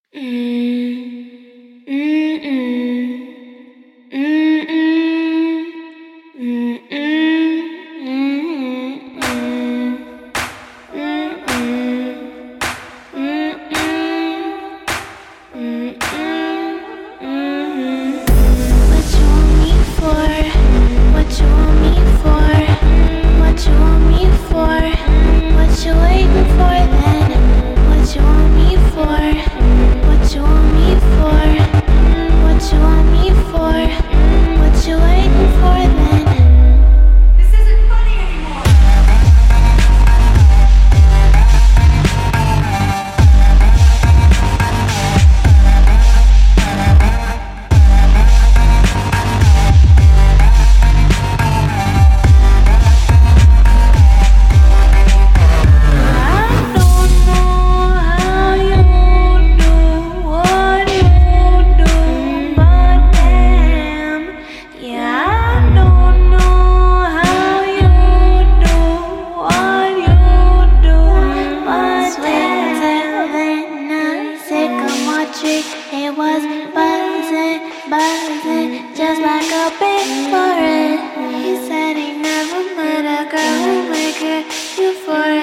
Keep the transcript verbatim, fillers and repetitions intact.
Mm, mm, mm, mm, mm, mm, mm, mm, mm, mm, mm, mm. What you want me for? What you want me for? What you want me for? What you waiting for then? What you want me for? What you want me for? What you want me for? What you waiting for then? This isn't funny anymore. I don't know how you do what you do, but damn, yeah, I don't know how you do what you do, but damn. Then I psychometric, it was buzzing, buzzing, just like a big forest. He said he never met a girl who make it euphoric.